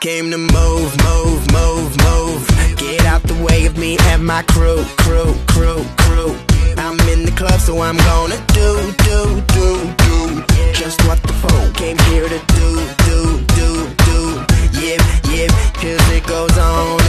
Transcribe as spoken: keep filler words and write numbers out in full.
came to move, move, move, move. Get out the way of me and my crew, crew, crew, crew. I'm in the club, so I'm gonna do, do, do, do just what the folk came here to do, do, do, do. Yip, yip, cause it goes on